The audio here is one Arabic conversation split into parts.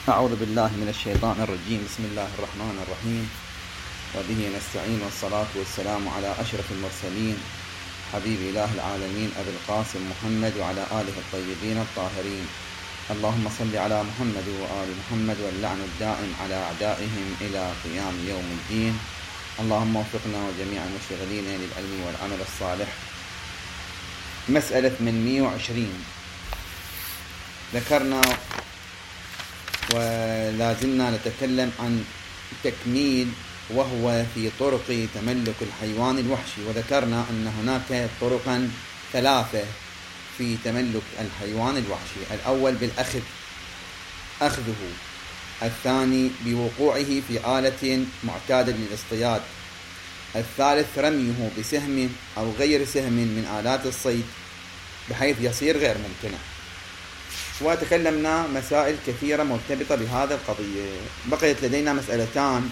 أعوذ بالله من الشيطان الرجيم. بسم الله الرحمن الرحيم، وبه نستعين، والصلاة والسلام على أشرف المرسلين حبيب إله العالمين أبي القاسم محمد وعلى آله الطيبين الطاهرين. اللهم صل على محمد وآل محمد، واللعن الدائم على أعدائهم إلى قيام يوم الدين. اللهم وفقنا وجميع المشتغلين للعلم والعمل الصالح. مسألة 820 ذكرنا ولازلنا نتكلم عن تكميل، وهو في طرق تملك الحيوان الوحشي، وذكرنا أن هناك طرقا ثلاثة في تملك الحيوان الوحشي: الأول بالأخذ، أخذه; الثاني بوقوعه في آلة معتادة للاصطياد; الثالث رميه بسهم أو غير سهم من آلات الصيد بحيث يصير غير ممتنع. وتكلمنا مسائل كثيرة مرتبطة بهذا القضية. بقيت لدينا مسألتان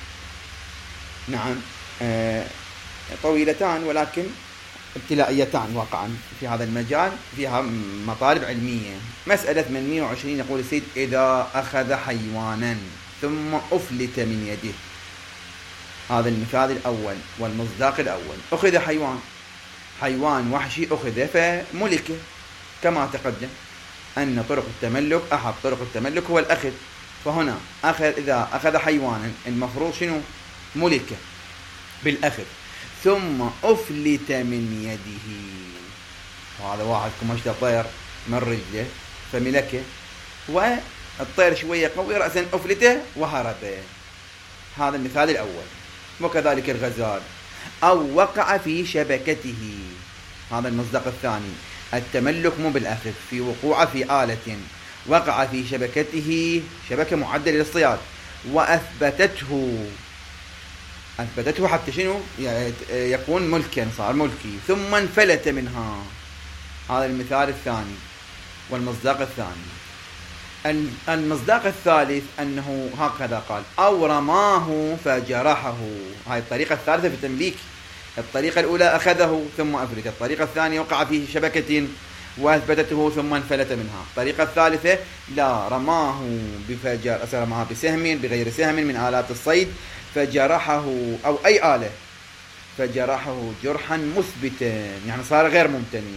طويلتان ولكن ابتلائيتان واقعا في هذا المجال، فيها مطالب علمية. مسألة 820 يقول السيد: إذا أخذ حيوانا ثم أفلت من يده. هذا المثال الأول والمصداق الأول: أخذ حيوان وحشي، أخذ فملكه، كما تقدم أن طرق التملك، أحد طرق التملك هو الأخذ. فهنا إذا أخذ حيوانا المفروض شنو؟ ملكه بالأخذ، ثم أفلت من يده. وهذا واحد كمشت طير من رجله فملكه، والطير شوية قوي رأسا أفلته وهرب. هذا المثال الأول. وكذلك الغزال: أو وقع في شبكته. هذا المصداق الثاني. التملك مو بالأخذ، في وقوع في آلة، وقع في شبكته، شبكة معدة للاصطياد، وأثبتته حتى شنو؟ يكون ملكا، صار ملكي، ثم انفلت منها. هذا المثال الثاني والمصداق الثاني. المصداق الثالث أنه هكذا قال: أو رماه فجرحه. هاي الطريقة الثالثة في التمليك. الطريقة الأولى أخذه ثم أفلت، الطريقة الثانية وقع في شبكة وأثبتته ثم انفلت منها، الطريقة الثالثة لا، رماه رماه بسهم بغير سهم من آلات الصيد فجرحه، أو أي آلة، فجرحه جرحا مثبتا، يعني صار غير ممتنع،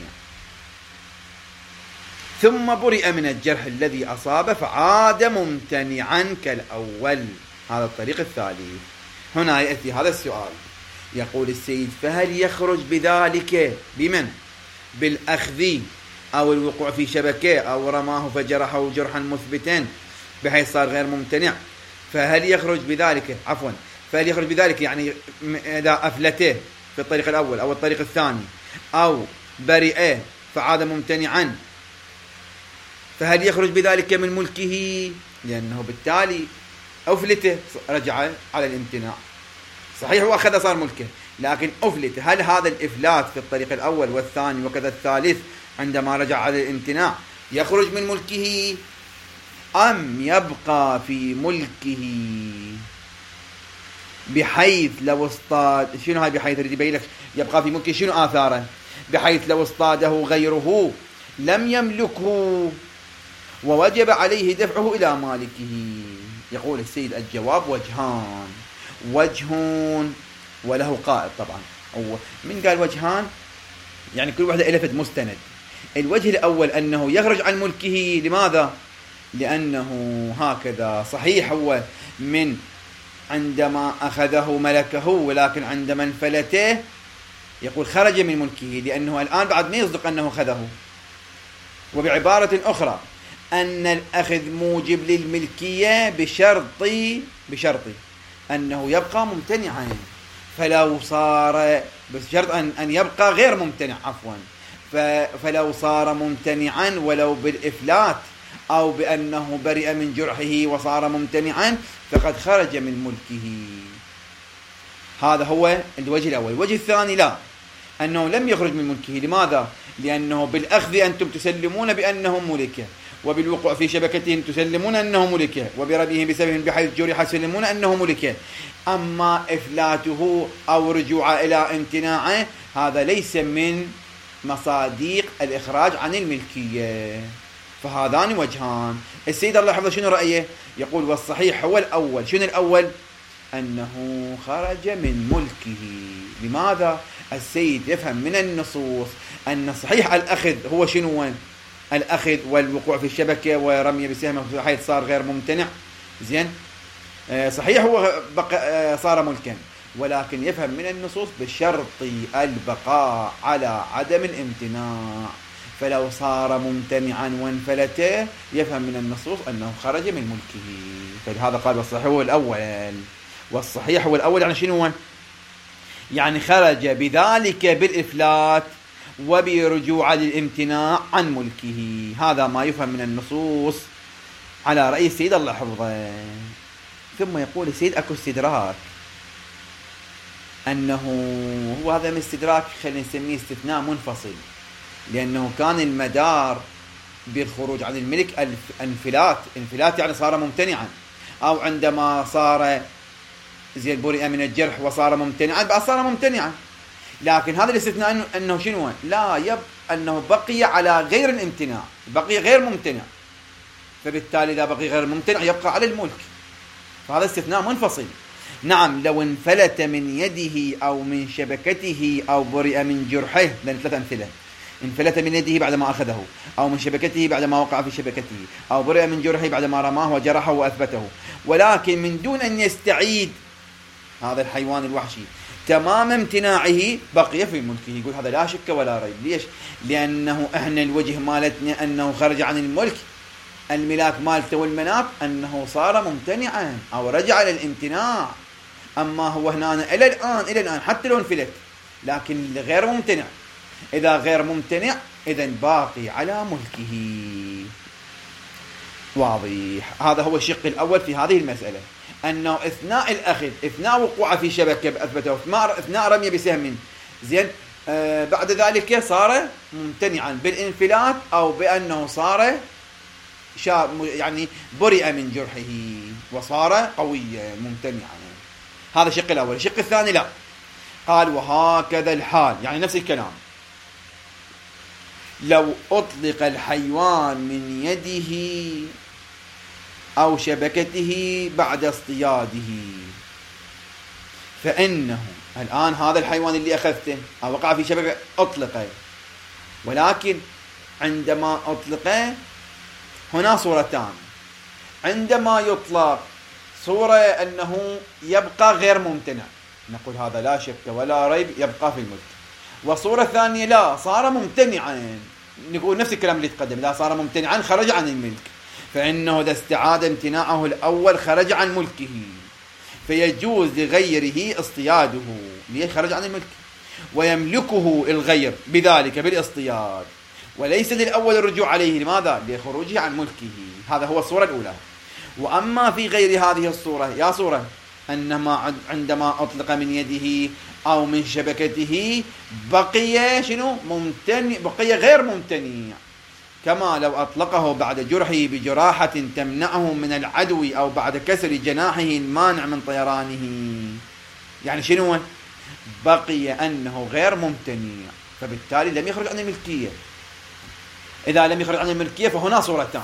ثم برئ من الجرح الذي أصاب فعاد ممتنعا كالأول. هذا الطريق الثالث. هنا يأتي هذا السؤال، يقول السيد: فهل يخرج بذلك بمن؟ بالأخذ أو الوقوع في شبكة أو رماه فجرحه جرحا مثبتا بحيث صار غير ممتنع؟ فهل يخرج بذلك يعني إذا أفلته في الطريق الأول أو الطريق الثاني، أو برئه فعاد ممتنعا، فهل يخرج بذلك من ملكه؟ لأنه بالتالي أفلته رجع على الامتناع. صحيح هو أخذ صار ملكه، لكن أفلت. هل هذا الإفلات في الطريق الأول والثاني وكذا الثالث عندما رجع على الامتناع يخرج من ملكه، أم يبقى في ملكه بحيث لو اصطاد؟ شنو هاي بحيث؟ يريد يبين لك يبقى في ملكه شنو آثاره، بحيث لو اصطاده غيره لم يملكه ووجب عليه دفعه إلى مالكه. يقول السيد: الجواب وجهان، وجه وله قائد. طبعا من قال وجهان؟ يعني كل واحدة إلفت مستند. الوجه الأول أنه يخرج عن ملكه. لماذا؟ لأنه هكذا صحيح هو من عندما أخذه ملكه، ولكن عندما انفلته يقول خرج من ملكه، لأنه الآن بعد ما يصدق أنه أخذه. وبعبارة أخرى أن الأخذ موجب للملكية بشرط أنه يبقى ممتنعا. فلو صار بشرط أن يبقى غير ممتنع، فلو صار ممتنعا ولو بالإفلات أو بأنه برئ من جرحه وصار ممتنعا فقد خرج من ملكه. هذا هو الوجه الأول. الوجه الثاني لا، أنه لم يخرج من ملكه. لماذا؟ لأنه بالأخذ أنتم تسلمون بأنه ملكه، وبالوقوع في شبكتهم تسلمون أنه ملكه، وبرميه بسبب بحيث جرح تسلمون أنه ملكه. أما إفلاته أو رجوع إلى امتناعه هذا ليس من مصادق الإخراج عن الملكية. فهذان وجهان. السيد الله يحفظه شنو رأيه؟ يقول والصحيح هو الأول. شنو الأول؟ أنه خرج من ملكه. لماذا؟ السيد يفهم من النصوص أن صحيح الأخذ هو شنو؟ الأخذ والوقوع في الشبكة ورمي بسهم حيث صار غير ممتنع. زين، صحيح هو صار ملكا، ولكن يفهم من النصوص بشرط البقاء على عدم الامتناع. فلو صار ممتنعا وانفلت يفهم من النصوص أنه خرج من ملكه. فلهذا قال والصحيح هو الأول. والصحيح هو الأول يعني شنو؟ يعني خرج بذلك بالإفلات وبرجوع للامتناع عن ملكه. هذا ما يفهم من النصوص على رأي السيد الله حفظه. ثم يقول السيد أكو استدراك، أنه هو هذا من استدراك خلينا نسميه استثناء منفصل، لأنه كان المدار بالخروج عن الملك انفلات يعني صار ممتنعا، أو عندما صار زين برئ من الجرح وصار ممتنعا بقى صار ممتنعا. لكن هذا الاستثناء أنه شنو؟ لا يبقى أنه بقي على غير الامتناع، بقي غير ممتنع، فبالتالي إذا بقي غير ممتنع يبقى على الملك. فهذا استثناء منفصل. نعم، لو انفلت من يده أو من شبكته أو برئ من جرحه، لأن 3 أمثلة: انفلت من يده بعدما أخذه، أو من شبكته بعدما وقع في شبكته، أو برئ من جرحه بعدما رماه وجرحه وأثبته، ولكن من دون أن يستعيد هذا الحيوان الوحشي تمام امتناعه بقي في ملكه. يقول هذا لا شك ولا ريب. ليش؟ لأنه احنا الوجه مالتنا أنه خرج عن الملك، الملاك مالته والمناط أنه صار ممتنعا أو رجع للامتناع. أما هو هنا إلى الآن حتى لو انفلت لكن غير ممتنع. إذا غير ممتنع إذن باقي على ملكه. واضح؟ هذا هو الشق الأول في هذه المسألة، أنه أثناء الأخذ، أثناء وقوعه في شبكة أثبته، أثناء رمي بسهم، زين، بعد ذلك صار ممتنعا بالانفلات أو بأنه صار يعني برئ من جرحه وصار قويا ممتنعا. هذا الشق الأول. الشق الثاني لا، قال وهكذا الحال، يعني نفس الكلام. لو أطلق الحيوان من يده أو شبكته بعد اصطياده، فإنه الآن هذا الحيوان اللي أخذته أو وقع في شبكة أطلقه، ولكن عندما أطلقه هنا صورتان. عندما يطلق صورة أنه يبقى غير ممتنع، نقول هذا لا شك ولا ريب يبقى في الملك. وصورة ثانية لا، صار ممتنعا، نقول نفس الكلام اللي تقدم، لا صار ممتنعا خرج عن الملك، فإنه إذا استعاد امتناعه الأول خرج عن ملكه، فيجوز لغيره اصطياده. ليه؟ خرج عن الملك ويملكه الغير بذلك بالاصطياد، وليس للأول الرجوع عليه. لماذا؟ لخروجه عن ملكه. هذا هو الصورة الأولى. وأما في غير هذه الصورة، يا صورة أنما عندما أطلق من يده أو من شبكته بقي شنو؟ ممتنع، بقي غير ممتنع، كما لو أطلقه بعد جرحه بجراحة تمنعه من العدو أو بعد كسر جناحه المانع من طيرانه. يعني شنو؟ بقي أنه غير ممتنع، فبالتالي لم يخرج عن الملكية. إذا لم يخرج عن الملكية فهنا صورتان: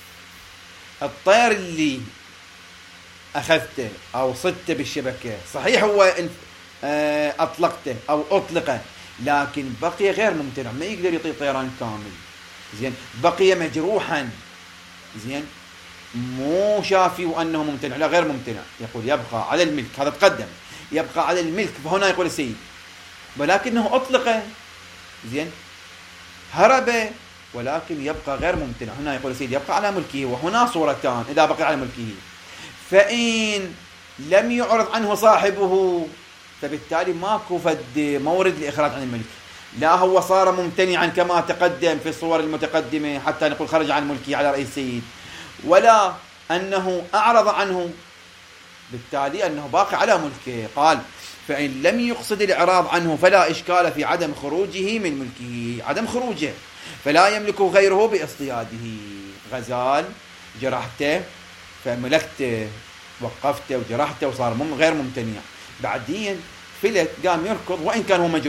الطير اللي أخذته أو صدته بالشبكة صحيح هو أطلقته أو أطلقه، لكن بقي غير ممتنع، ما يقدر يطير طيران كامل، زين، بقي مجروحا، زين، مو شافي وأنه ممتنع، لا غير ممتنع. يقول يبقى على الملك، هذا تقدم، يبقى على الملك. فهنا يقول السيد ولكنه أطلق، زين، هرب، ولكن يبقى غير ممتنع. هنا يقول السيد يبقى على ملكه. وهنا صورتان: إذا بقي على ملكه فإن لم يعرض عنه صاحبه، فبالتالي ماكو فد مورد لإخراج عن الملك، لا هو صار ممتنعا كما تقدم في الصور المتقدمة حتى نقول خرج عن ملكه على رأي السيد، ولا أنه أعرض عنه، بالتالي أنه باقي على ملكه. قال فإن لم يقصد الإعراض عنه فلا إشكال في عدم خروجه من ملكه، عدم خروجه، فلا يملك غيره باصطياده. غزال جرحته فملكته، وقفته وجرحته وصار غير ممتنع، بعدين فلت قام يركض وإن كان هو مجروح،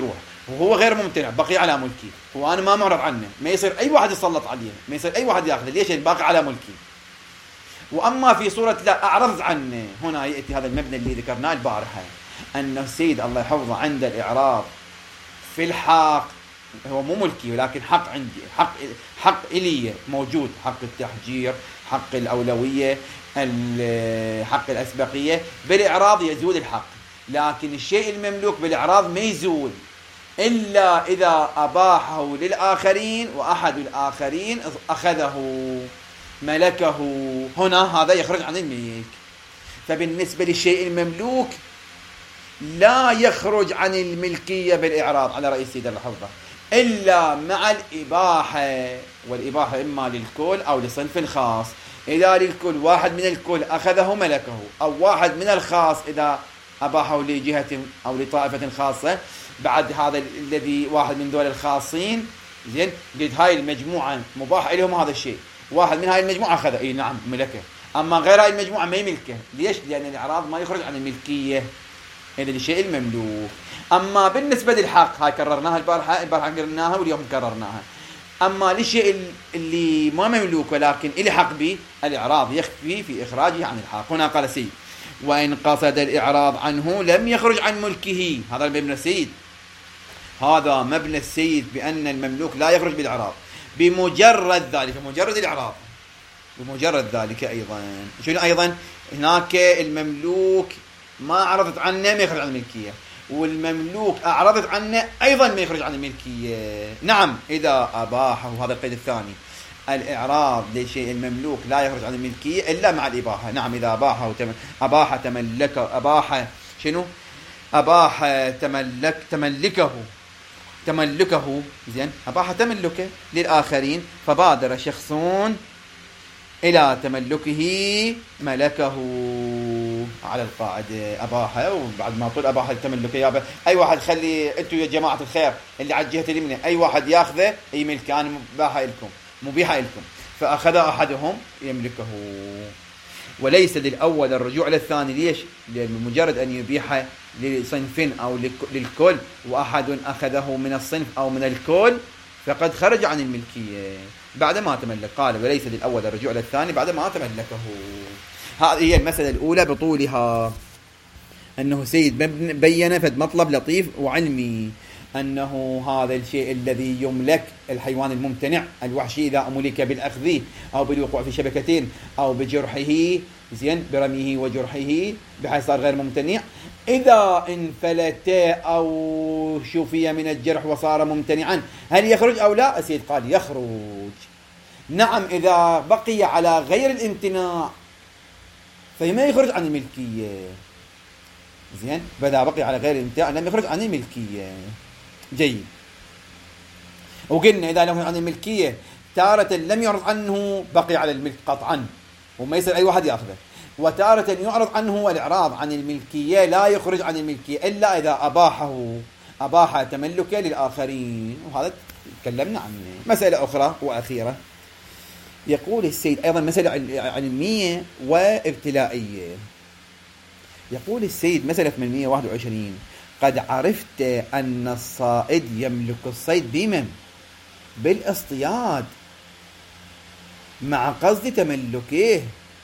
وهو غير ممتنع بقي على ملكي وأنا ما معرض عنه، ما يصير أي واحد يسلط عليه، ما يصير أي واحد يأخذه. ليش؟ باقي على ملكي. وأما في صورة لا أعرض عنه، هنا يأتي هذا المبنى اللي ذكرناه البارحة، أن السيد الله يحفظه عند الإعراض في الحق هو مو ملكي ولكن حق عندي، حق إلي موجود، حق التحجير، حق الأولوية، حق الأسبقية. بالإعراض يزول الحق، لكن الشيء المملوك بالإعراض ما يزول إلا إذا أباحه للآخرين وأحد الآخرين أخذه ملكه، هنا هذا يخرج عن الملك. فبالنسبة للشيء المملوك لا يخرج عن الملكية بالإعراض على رأي السيد الله حفظه إلا مع الإباحة، والإباحة إما للكل أو لصنف خاص. إذا للكل واحد من الكل أخذه ملكه، أو واحد من الخاص إذا أباحه لجهة أو لطائفة خاصة، بعد هذا الذي واحد من دول الخاصين زين قد هاي المجموعة مباح لهم هذا الشيء، واحد من هاي المجموعة أخذه، أي نعم ملكه. أما غير هاي المجموعة ما يملكه. ليش؟ لأن الإعراض ما يخرج عن الملكية إلى الشيء المملوك. أما بالنسبة للحق هاي كررناها البارحة قررناها واليوم كررناها. أما للشيء اللي ما مملوك ولكن إلي حق به، الإعراض يخفي في إخراجه عن الحق. هنا قال سيد: وإن قصد الإعراض عنه لم يخرج عن ملكه. هذا مبنى السيد، هذا مبنى السيد بأن المملوك لا يخرج بالإعراض بمجرد ذلك، مجرد الإعراض، بمجرد ذلك. أيضا شنو أيضا؟ هناك المملوك ما أعرضت عنه ما يخرج عن الملكية، والمملوك أعرضت عنه أيضا ما يخرج عن الملكية. نعم إذا أباحه، هذا القيد الثاني، الإعراض لشيء المملوك لا يخرج عن الملكية إلا مع الإباحة. نعم إذا أباح تملكه زين، أباح تملكه للآخرين، فبادر شخص إلى تملكه ملكه على القاعدة أباحه، وبعد ما طول أباحه تملكه أي واحد خلي أنتوا يا جماعة الخير اللي على الجهة اليمنى أي واحد ياخذه أي ملك، أنا مبيحة لكم، فأخذ أحدهم يملكه. وليس للأول الرجوع للثاني. ليش؟ لأن مجرد أن يبيح لصنف أو للكل وأحد أخذه من الصنف أو من الكل فقد خرج عن الملكية بعد ما تملك. قال: وليس للأول الرجوع للثاني بعد ما تملكه. هذه هي المسألة الأولى بطولها، أنه سيد بين فد مطلب لطيف وعلمي، أنه هذا الشيء الذي يملك الحيوان الممتنع الوحشي إذا ملك بالأخذ أو بالوقوع في شبكتين أو بجرحه زين برميه وجرحه بحيث صار غير ممتنع، إذا انفلت أو شفي من الجرح وصار ممتنعا هل يخرج أو لا؟ السيد قال يخرج. نعم إذا بقي على غير الامتناع فما يخرج عن الملكية. زين فإذا بقي على غير الامتناع لم يخرج عن الملكية. جيد. وقلنا إذا لم يخرج عن الملكية تارة لم يعرض عنه بقي على الملك قطعا وما يصير أي واحد يأخذه، وتارة يعرض عنه والإعراض عن الملكية لا يخرج عن الملكية إلا إذا أباح تملكه للآخرين، وهذا تكلمنا عنه. مسألة أخرى وأخيرة، يقول السيد أيضا مسألة علمية وابتلائية. يقول السيد مسألة 821: قد عرفت أن الصائد يملك الصيد بمن؟ بالاصطياد مع قصد تملكه.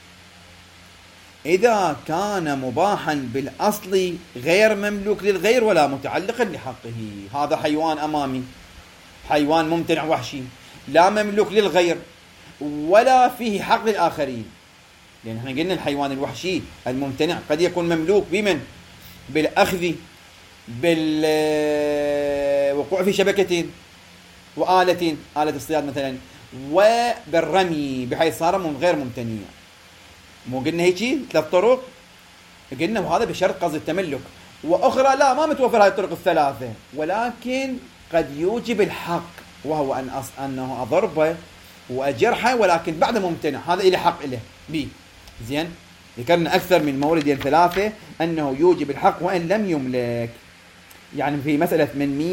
إذا كان مباحا بالأصل غير مملوك للغير ولا متعلقا لحقه. هذا حيوان أمامي، حيوان ممتنع وحشي لا مملوك للغير ولا فيه حق للآخرين، لأن احنا قلنا الحيوان الوحشي الممتنع قد يكون مملوك بمن؟ بالأخذ، بالوقوع في شبكة وآلة الصياد مثلا، وبالرمي بحيث صار غير ممتنع. مو قلنا هيك 3 طرق؟ قلنا وهذا بشرط قصد التملك، وأخرى لا ما متوفر هذه الطرق الثلاثة، ولكن قد يوجب الحق وهو أنه أضربه وأجرحه ولكن بعد ممتنع، هذا إلى حق إله بي. زين ذكرنا أكثر من مورد 3 أنه يوجب الحق وإن لم يملك. يعني في مسألة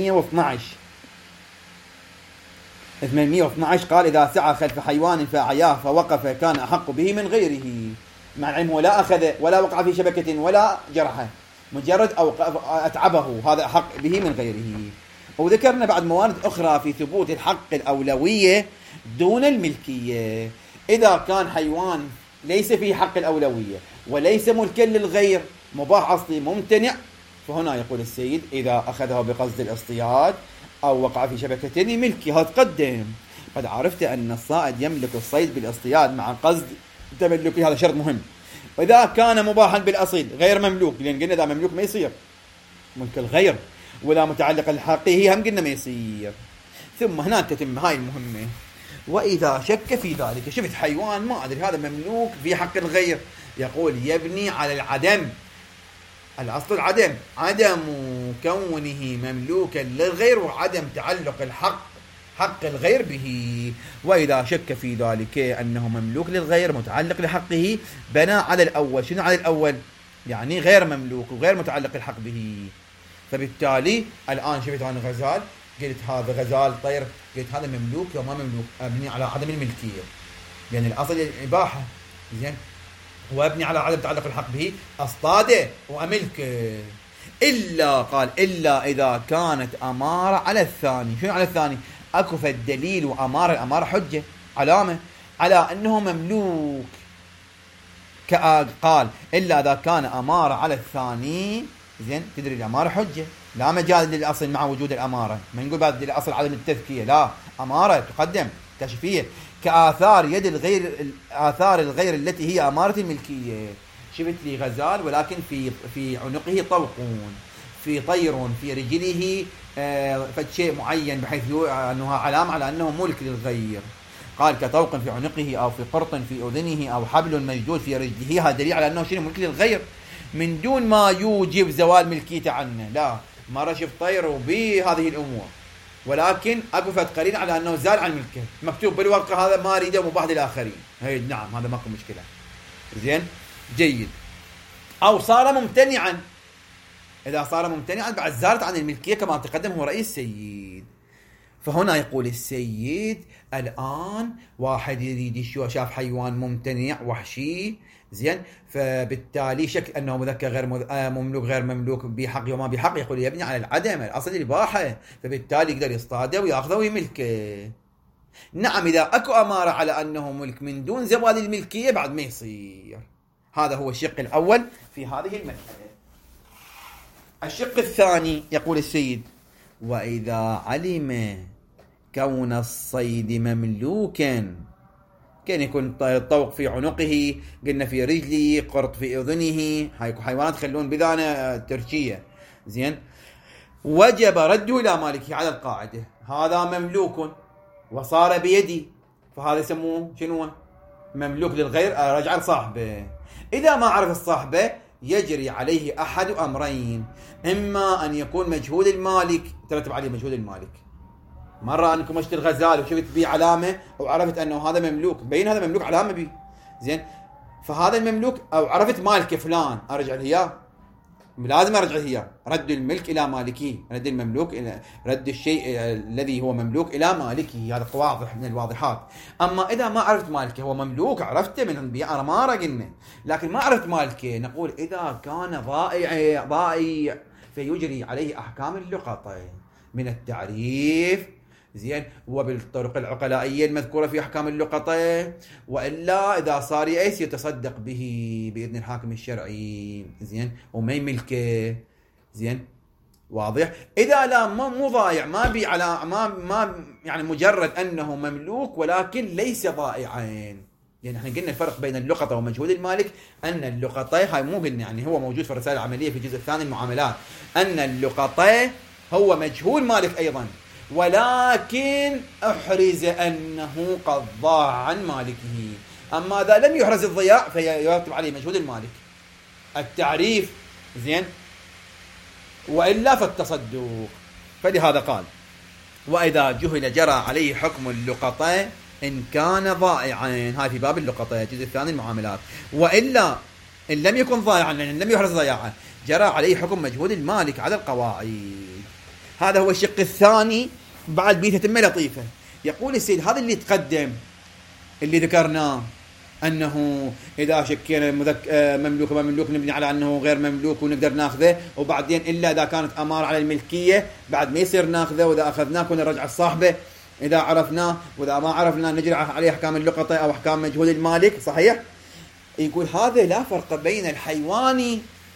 812 قال: إذا سعى خلف حيوان فأعياه فوقف كان أحق به من غيره، مع علمه لا أخذ ولا وقع في شبكة ولا جرحه، مجرد أو أتعبه، هذا أحق به من غيره. وذكرنا بعد موارد أخرى في ثبوت الحق الأولوية دون الملكية. إذا كان حيوان ليس فيه حق الأولوية وليس ملكا للغير، مباح أصلي ممتنع، فهنا يقول السيد إذا أخذه بقصد الاصطياد أو وقع في شبكة لملكه. هذا تقدم. قد عرفت أن الصائد يملك الصيد بالاصطياد مع قصد تملكه، هذا شرط مهم. وإذا كان مباحا بالأصيل غير مملوك، لأن قلنا إذا مملوك ما يصير ملك الغير، ولا متعلق الحقيقي هم قلنا ما يصير. ثم هنا تتم هاي المهمة، وإذا شك في ذلك، شفت حيوان ما أدري هذا مملوك في حق الغير، يقول يبني على العدم. الأصل العدم، عدم كونه مملوكا للغير وعدم تعلق حق الغير به. وإذا شك في ذلك أنه مملوك للغير متعلق لحقه، بنى على الأول. شنو على الأول؟ يعني غير مملوك وغير متعلق الحق به. فبالتالي الآن شفت أنا غزال، قلت هذا غزال طير، قلت هذا مملوك أو ما مملوك، أبني على عدم الملكية، لأن يعني الأصل الإباحة. زين، وابني على عدم تعلق الحق به، أصطاده وأملك. إلا قال إلا إذا كانت أمارة على الثاني. شنو على الثاني؟ أكف الدليل وأمارة. الأمارة حجة، علامة على أنه مملوك. قال إلا إذا كان أمارة على الثاني. زين، تدري الأمارة حجة، لا مجال للأصل مع وجود الأمارة. ما نقول بعد الأصل عدم التذكية، لا، أمارة تقدم كشفية، كآثار يد الغير، آثار الغير التي هي أمارة الملكية. شفت لي غزال ولكن في عنقه طوق، في طير، في رجله فشيء معين بحيث أنها علامة على أنه ملك للغير. قال كطوق في عنقه أو في قرط في أذنه أو حبل مجدود في رجله، هذا دليل على أنه شيء ملك للغير من دون ما يوجب زوال ملكيته عنه. لا، ما رشف طير بهذه الأمور، ولكن أقفت قليلا على أنه زال عن ملكه، مكتوب بالورقة هذا ما أريده مباح للآخرين. هي نعم، هذا ماكو مشكلة. زين، جيد. أو صار ممتنعا. إذا صار ممتنعا بعد زالت عن الملكية كما تقدم هو رأي السيد. فهنا يقول السيد الآن واحد يريد شاف حيوان ممتنع وحشي، زين، فبالتالي شك أنه مذكر غير مملوك غير مملوك، بحق وما بحق، يقول يبني على العدم، الأصل الإباحة، فبالتالي يقدر يصطاده ويأخذه ويملكه. نعم، إذا أكو أمارة على أنه ملك من دون زوال الملكية بعد ما يصير. هذا هو الشق الأول في هذه المسألة. الشق الثاني يقول السيد وإذا علم كون الصيد مملوكا، كان يكون طوق في عنقه، قلنا في رجله، قرط في أذنه، هاي حيوانات خلون بذانة تركية. زين، وجب رده إلى مالكه على القاعدة، هذا مملوك وصار بيدي، فهذا يسموه شنو؟ مملوك للغير، رجع لصاحبه. إذا ما عرف الصاحبه يجري عليه أحد أمرين، إما أن يكون مجهول المالك، ترتب عليه مجهول المالك. مرة أنكم اشتري الغزال وشفت بيه علامة وعرفت أنه هذا مملوك، بين هذا مملوك علامة بيه، زين، فهذا المملوك، أو عرفت مالك فلان أرجع له إياه، لازم أرجع له إياه، رد الملك إلى مالكه، رد المملوك إلى رد الشيء الذي هو مملوك إلى مالكه، هذا واضح من الواضحات. أما إذا ما عرفت مالكه، هو مملوك عرفته من بيع أمارة قلنا، لكن ما عرفت مالكه، نقول إذا كان ضائع فيجري عليه أحكام اللقطة من التعريف، زين، وبالطرق العقلائية المذكورة في أحكام اللقطة، وإلا إذا صار يأس يتصدق به بإذن الحاكم الشرعي، زين، وما يملكه، زين، واضح. إذا لا مو ضائع، ما بي على ما يعني مجرد أنه مملوك ولكن ليس ضائعين، يعني احنا قلنا الفرق بين اللقطة ومجهول المالك، أن اللقطة هاي مو قلنا يعني هو موجود في الرسالة العملية في الجزء الثاني المعاملات، أن اللقطة هو مجهول مالك أيضا، ولكن أحرز أنه قد ضاع عن مالكه. أما إذا لم يحرز الضياع فيرتب عليه مجهول المالك، التعريف، زين، وإلا فالتصدق. فلهذا قال وإذا جهل جرى عليه حكم اللقطة إن كان ضائعا، هاي في باب اللقطة الجزء الثاني المعاملات، وإلا إن لم يكن ضائعا لأن لم يحرز ضياعا جرى عليه حكم مجهول المالك على القواعد. هذا هو الشق الثاني. بعد بيه تتمة لطيفة، يقول السيد هذا اللي تقدم اللي ذكرناه أنه إذا شكينا مملوك ومملوك نبني على أنه غير مملوك ونقدر ناخذه، وبعدين إلا إذا كانت أمارة على الملكية بعد ما يصير ناخذه، وإذا أخذناه كنا نرجع الصاحبة إذا عرفناه، وإذا ما عرفنا نجري عليه أحكام اللقطة أو أحكام مجهول المالك. صحيح؟ يقول هذا لا فرق بين الحيوان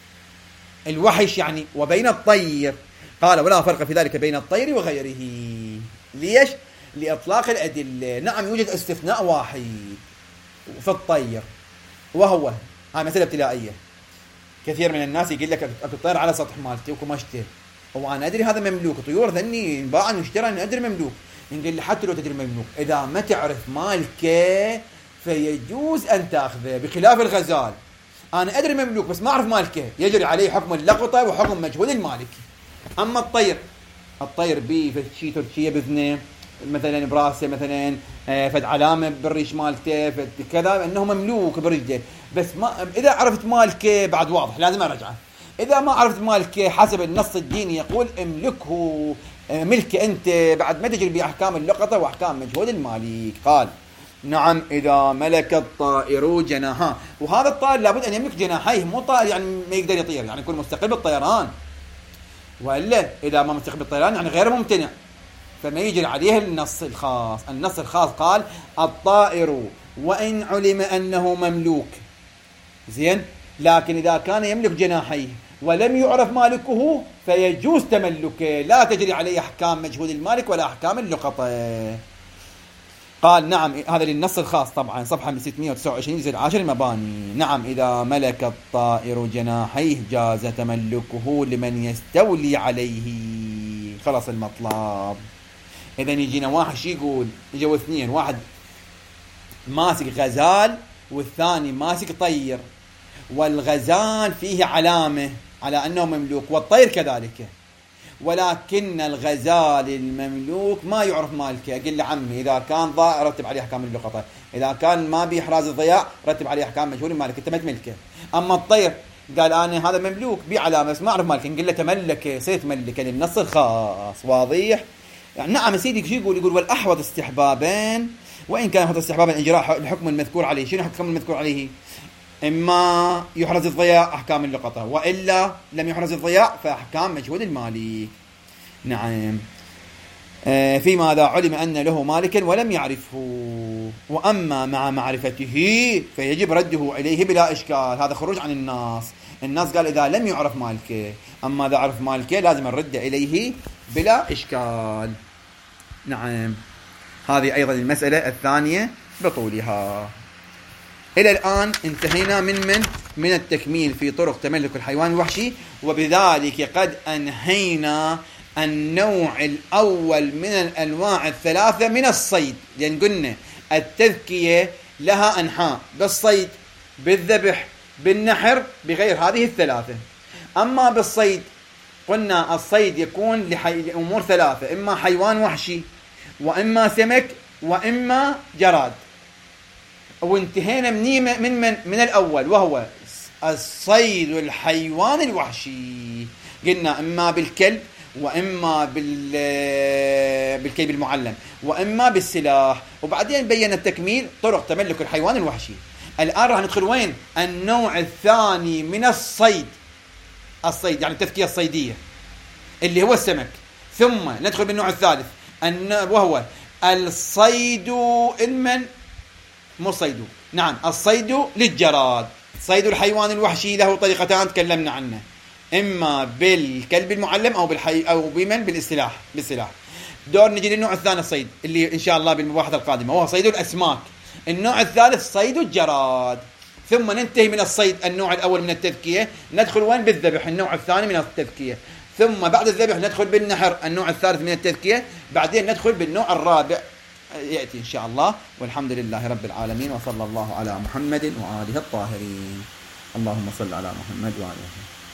الوحش يعني وبين الطير. قال ولا فرق في ذلك بين الطير وغيره. ليش؟ لإطلاق الأدلة. نعم يوجد استثناء واحد في الطير، وهو هاي مسألة ابتلائية. كثير من الناس يقول لك الطير على سطح مالتي وكمشته، وأنا أدري هذا مملوك، طيور ذني باع واشترى أنا أدري مملوك. نقول لي حتى لو تدري مملوك إذا ما تعرف مالكه فيجوز أن تأخذه، بخلاف الغزال أنا أدري مملوك بس ما أعرف مالكه، يجري عليه حكم اللقطة وحكم مجهول المالك. أما الطير بيه شيء تركية بذنه مثلا براسه، مثلا فد علامة بالريش مالته فد كذا انه مملوك برجله، بس ما اذا عرفت مالكه بعد واضح لازم ارجعه. اذا ما عرفت مالكه حسب النص الديني يقول املكه ملك انت بعد ما تجري باحكام اللقطة واحكام مجهول المالك. قال نعم إذا ملك الطائر جناحه، وهذا الطائر لابد أن يملك جناحيه، مو طائر يعني ما يقدر يطير يعني يكون مستقل بالطيران، وإلا إذا ما مستقل بالطيران يعني غير ممتنع، فما يجري عليه النص الخاص. النص الخاص قال الطائر وإن علم أنه مملوك زين، لكن إذا كان يملك جناحيه ولم يعرف مالكه فيجوز تملكه، لا تجري عليه أحكام مجهول المالك ولا أحكام اللقطة. قال نعم هذا للنص الخاص طبعا صفحة 629 جزء 10 المباني. نعم إذا ملك الطائر جناحيه جاز تملكه لمن يستولي عليه. خلص المطلب. إذا يجينا واحد شي يقول يجوا اثنين، واحد ماسك غزال والثاني ماسك طير، والغزال فيه علامة على أنه مملوك والطير كذلك، ولكن الغزال المملوك ما يعرف مالكه. أقول له عمي إذا كان ضائع رتب عليه أحكام اللقطة، إذا كان ما بيحراز الضياع رتب عليه أحكام مجهول المالك، أنت ما تملكه. أما الطير قال أنا هذا مملوك بعلامة بس ما أعرف مالكه، نقول له تملكه سيت ملكه للنص الخاص. واضح؟ يعني نعم سيدي شو يقول والأحوط استحبابين، وإن كان هذا استحبابا إجراء الحكم المذكور عليه. شنو الحكم المذكور عليه؟ إما يحرز الضياع أحكام اللقطة، وإلا لم يحرز الضياع فأحكام مجهول المالك. نعم فيما إذا علم أن له مالكا ولم يعرفه، وأما مع معرفته فيجب رده إليه بلا إشكال. هذا خروج عن الناس قال إذا لم يعرف مالكه، أما إذا عرف مالكه لازم نرد إليه بلا إشكال. نعم هذه أيضا المسألة الثانية بطولها. إلى الآن انتهينا من التكميل في طرق تملك الحيوان الوحشي، وبذلك قد أنهينا النوع الأول من الأنواع الثلاثة من الصيد، لأن قلنا التذكية لها أنحاء: بالصيد، بالذبح، بالنحر، بغير هذه الثلاثة. أما بالصيد قلنا الصيد يكون لأمور ثلاثة: إما حيوان وحشي، وإما سمك، وإما جراد. وانتهينا من الأول وهو الصيد الحيوان الوحشي، قلنا إما بالكلب، وإما بالكلب المعلم، وإما بالسلاح. وبعدين بيّن التكميل طرق تملك الحيوان الوحشي. الآن راح ندخل وين؟ النوع الثاني من الصيد يعني التذكية الصيدية اللي هو السمك. ثم ندخل بالنوع الثالث وهو الصيد الصيد للجراد. صيد الحيوان الوحشي له طريقتان تكلمنا عنه: إما بالكلب المعلم أو بالسلاح. دور نجي للنوع الثاني الصيد اللي إن شاء الله بالمباحثة القادمة، وهو صيد الأسماك. النوع الثالث صيد الجراد. ثم ننتهي من الصيد النوع الأول من التذكية، ندخل وين؟ بالذبح النوع الثاني من التذكية. ثم بعد الذبح ندخل بالنحر النوع الثالث من التذكية. بعدين ندخل بالنوع الرابع يأتي إن شاء الله. والحمد لله رب العالمين، وصلى الله على محمد وآله الطاهرين. اللهم صل على محمد وآله.